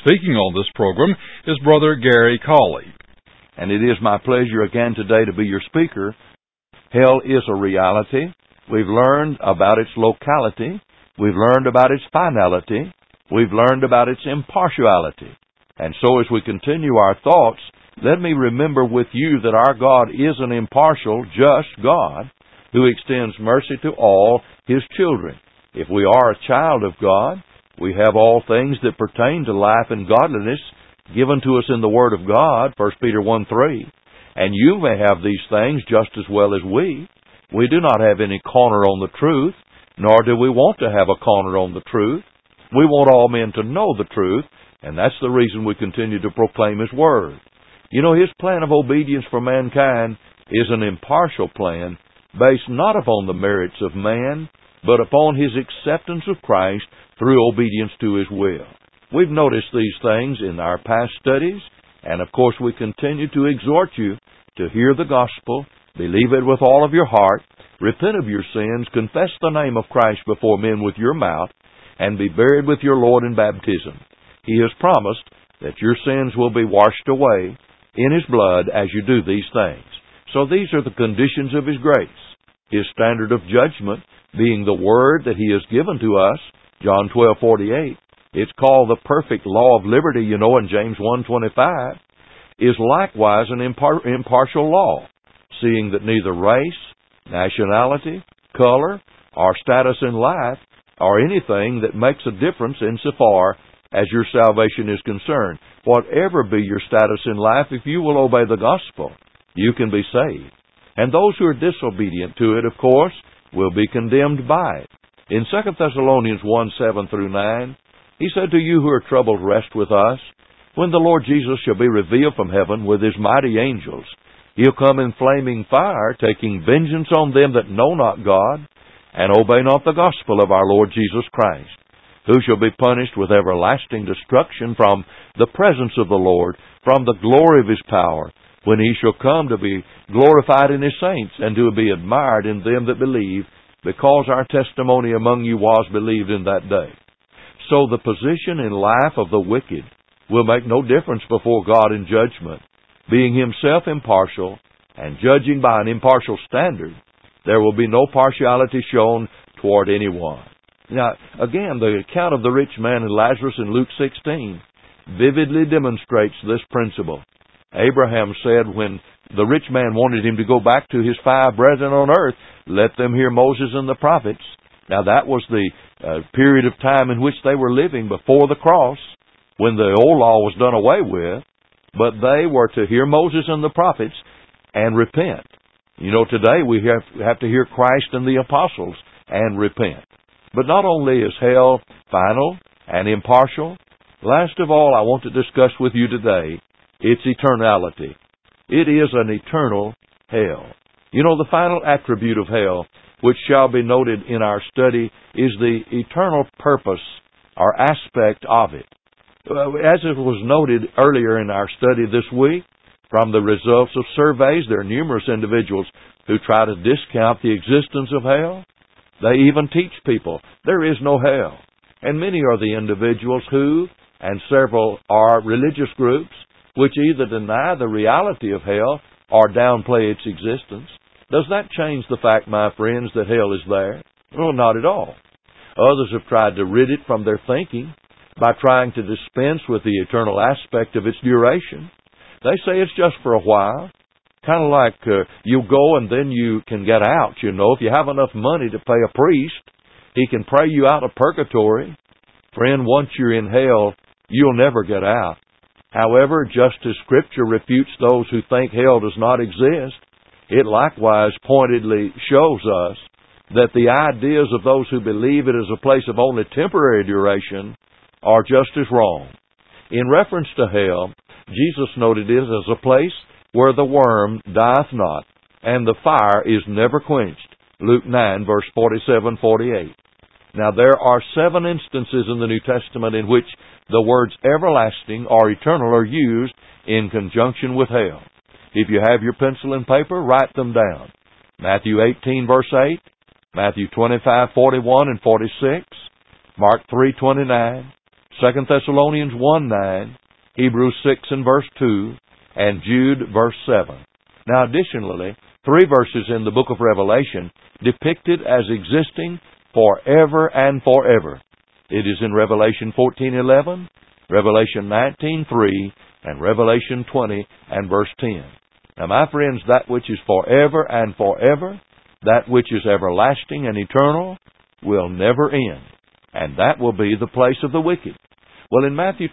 Speaking on this program is Brother Gary Cawley. And it is my pleasure again today to be your speaker. Hell is a reality. We've learned about its locality. We've learned about its finality. We've learned about its impartiality. And so as we continue our thoughts, let me remember with you that our God is an impartial, just God who extends mercy to all His children. If we are a child of God, we have all things that pertain to life and godliness given to us in the Word of God, 1 Peter 1:3. And you may have these things just as well as we. We do not have any corner on the truth, nor do we want to have a corner on the truth. We want all men to know the truth, and that's the reason we continue to proclaim His Word. You know, His plan of obedience for mankind is an impartial plan based not upon the merits of man, but upon His acceptance of Christ through obedience to His will. We've noticed these things in our past studies, and of course we continue to exhort you to hear the gospel, believe it with all of your heart, repent of your sins, confess the name of Christ before men with your mouth, and be buried with your Lord in baptism. He has promised that your sins will be washed away in His blood as you do these things. So these are the conditions of His grace. His standard of judgment being the Word that He has given to us, John 12:48. It's called the perfect law of liberty, you know, in James 1:25, is likewise an impartial law, seeing that neither race, nationality, color, or status in life are anything that makes a difference insofar as your salvation is concerned. Whatever be your status in life, if you will obey the gospel, you can be saved. And those who are disobedient to it, of course, will be condemned by it. In 2 Thessalonians 1:7-9, he said, "To you who are troubled, rest with us. When the Lord Jesus shall be revealed from heaven with His mighty angels, He'll come in flaming fire, taking vengeance on them that know not God, and obey not the gospel of our Lord Jesus Christ, who shall be punished with everlasting destruction from the presence of the Lord, from the glory of His power, when He shall come to be glorified in His saints, and to be admired in them that believe, because our testimony among you was believed in that day." So the position in life of the wicked will make no difference before God in judgment. Being Himself impartial and judging by an impartial standard, there will be no partiality shown toward anyone. Now, again, the account of the rich man and Lazarus in Luke 16 vividly demonstrates this principle. Abraham said when the rich man wanted him to go back to his 5 brethren on earth, let them hear Moses and the prophets. Now, that was the period of time in which they were living before the cross, when the old law was done away with, but they were to hear Moses and the prophets and repent. You know, today we have to hear Christ and the apostles and repent. But not only is hell final and impartial, last of all, I want to discuss with you today its eternality. It is an eternal hell. You know, the final attribute of hell, which shall be noted in our study, is the eternal purpose or aspect of it. As it was noted earlier in our study this week, from the results of surveys, there are numerous individuals who try to discount the existence of hell. They even teach people there is no hell. And many are the individuals who, and several are religious groups, which either deny the reality of hell or downplay its existence. Does that change the fact, my friends, that hell is there? Well, not at all. Others have tried to rid it from their thinking by trying to dispense with the eternal aspect of its duration. They say it's just for a while, kind of like you go and then you can get out, you know. If you have enough money to pay a priest, he can pray you out of purgatory. Friend, once you're in hell, you'll never get out. However, just as Scripture refutes those who think hell does not exist, it likewise pointedly shows us that the ideas of those who believe it as a place of only temporary duration are just as wrong. In reference to hell, Jesus noted it as a place where the worm dieth not, and the fire is never quenched. Luke 9, verse 47-48. Now, there are 7 instances in the New Testament in which the words everlasting or eternal are used in conjunction with hell. If you have your pencil and paper, write them down. Matthew 18, verse 8, Matthew 25, 41 and 46, Mark 3, 29, 2 Thessalonians 1:9, Hebrews 6 and verse 2, and Jude verse 7. Now additionally, 3 verses in the book of Revelation depicted as existing forever and forever. It is in Revelation 14:11, Revelation 19:3, and Revelation 20 and verse 10. Now my friends, that which is forever and forever, that which is everlasting and eternal, will never end. And that will be the place of the wicked. Well, in Matthew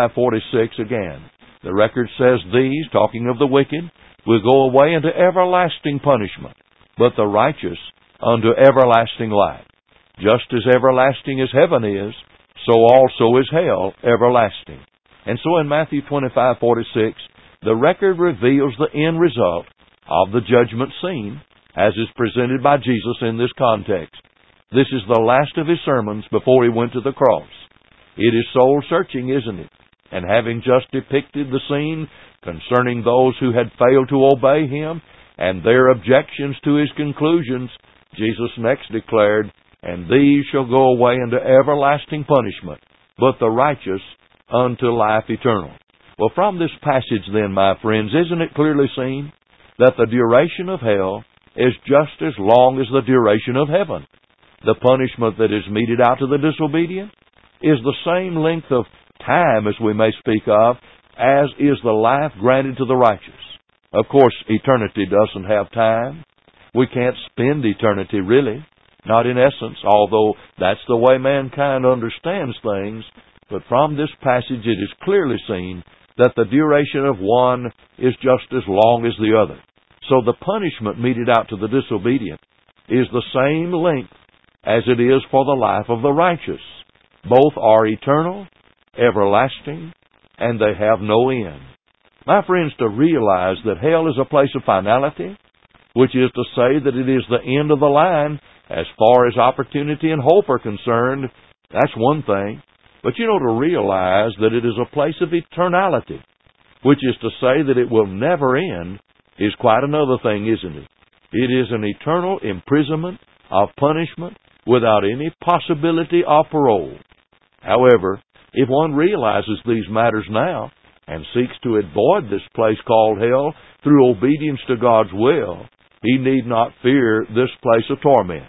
25:46 again, the record says these, talking of the wicked, will go away into everlasting punishment, but the righteous unto everlasting life. Just as everlasting as heaven is, so also is hell everlasting. And so in Matthew 25:46, the record reveals the end result of the judgment scene, as is presented by Jesus in this context. This is the last of his sermons before he went to the cross. It is soul-searching, isn't it? And having just depicted the scene concerning those who had failed to obey him and their objections to his conclusions, Jesus next declared, "And these shall go away into everlasting punishment, but the righteous unto life eternal." Well, from this passage then, my friends, isn't it clearly seen that the duration of hell is just as long as the duration of heaven? The punishment that is meted out to the disobedient is the same length of time, as we may speak of, as is the life granted to the righteous. Of course, eternity doesn't have time. We can't spend eternity, really. Not in essence, although that's the way mankind understands things. But from this passage it is clearly seen that the duration of one is just as long as the other. So the punishment meted out to the disobedient is the same length as it is for the life of the righteous. Both are eternal, everlasting, and they have no end. My friends, to realize that hell is a place of finality, which is to say that it is the end of the line as far as opportunity and hope are concerned, that's one thing. But to realize that it is a place of eternality, which is to say that it will never end, is quite another thing, isn't it? It is an eternal imprisonment of punishment without any possibility of parole. However, if one realizes these matters now and seeks to avoid this place called hell through obedience to God's will, he need not fear this place of torment.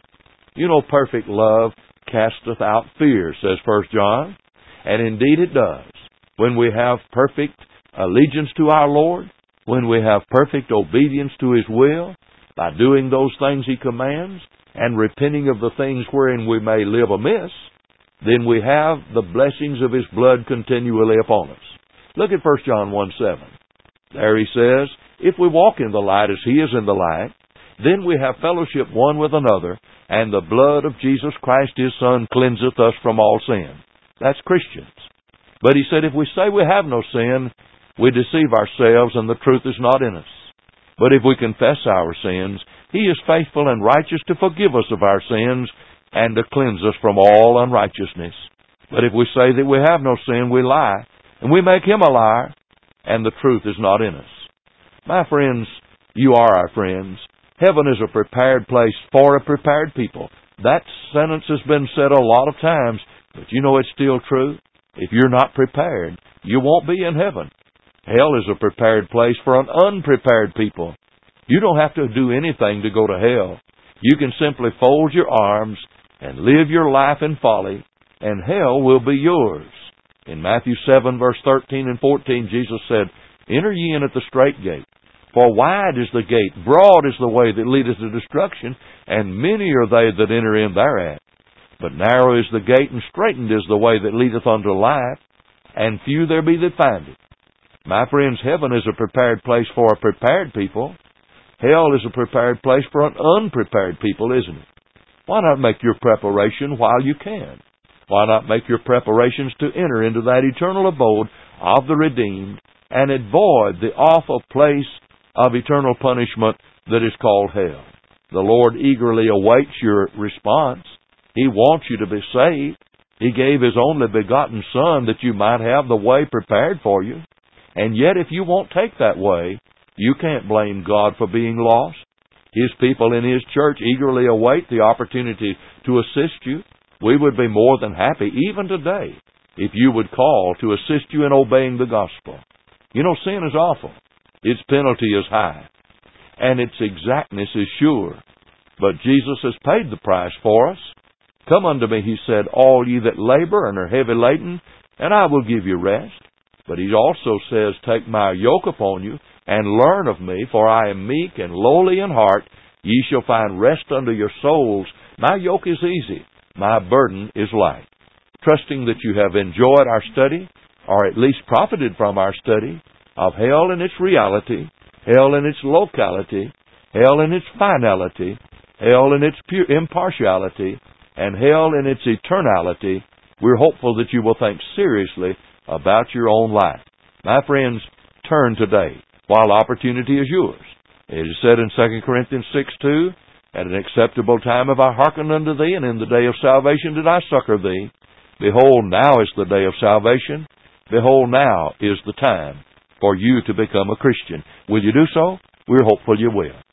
Perfect love casteth out fear, says 1 John. And indeed it does. When we have perfect allegiance to our Lord, when we have perfect obedience to his will, by doing those things he commands, and repenting of the things wherein we may live amiss, then we have the blessings of his blood continually upon us. Look at 1 John 1:7. There he says, "If we walk in the light as he is in the light, then we have fellowship one with another, and the blood of Jesus Christ his Son cleanseth us from all sin." That's Christians. But he said, if we say we have no sin, we deceive ourselves and the truth is not in us. But if we confess our sins, he is faithful and righteous to forgive us of our sins and to cleanse us from all unrighteousness. But if we say that we have no sin, we lie, and we make him a liar, and the truth is not in us. My friends, you are our friends. Heaven is a prepared place for a prepared people. That sentence has been said a lot of times, but it's still true. If you're not prepared, you won't be in heaven. Hell is a prepared place for an unprepared people. You don't have to do anything to go to hell. You can simply fold your arms and live your life in folly, and hell will be yours. In Matthew 7, verse 13 and 14, Jesus said, "Enter ye in at the strait gate. For wide is the gate, broad is the way that leadeth to destruction, and many are they that enter in thereat. But narrow is the gate, and straitened is the way that leadeth unto life, and few there be that find it." My friends, heaven is a prepared place for a prepared people. Hell is a prepared place for an unprepared people, isn't it? Why not make your preparation while you can? Why not make your preparations to enter into that eternal abode of the redeemed and avoid the awful place of eternal punishment that is called hell? The Lord eagerly awaits your response. He wants you to be saved. He gave his only begotten Son that you might have the way prepared for you. And yet if you won't take that way, you can't blame God for being lost. His people in his church eagerly await the opportunity to assist you. We would be more than happy, even today, if you would call to assist you in obeying the gospel. You know, sin is awful. Its penalty is high, and its exactness is sure. But Jesus has paid the price for us. Come unto me, he said, all ye that labor and are heavy laden, and I will give you rest. But he also says, take my yoke upon you, and learn of me, for I am meek and lowly in heart. Ye shall find rest unto your souls. My yoke is easy, my burden is light. Trusting that you have enjoyed our study, or at least profited from our study, of hell in its reality, hell in its locality, hell in its finality, hell in its impartiality, and hell in its eternality, we're hopeful that you will think seriously about your own life. My friends, turn today, while opportunity is yours. It is said in 2 Corinthians 6:2, at an acceptable time have I hearkened unto thee, and in the day of salvation did I succor thee. Behold, now is the day of salvation. Behold, now is the time for you to become a Christian. Will you do so? We're hopeful you will.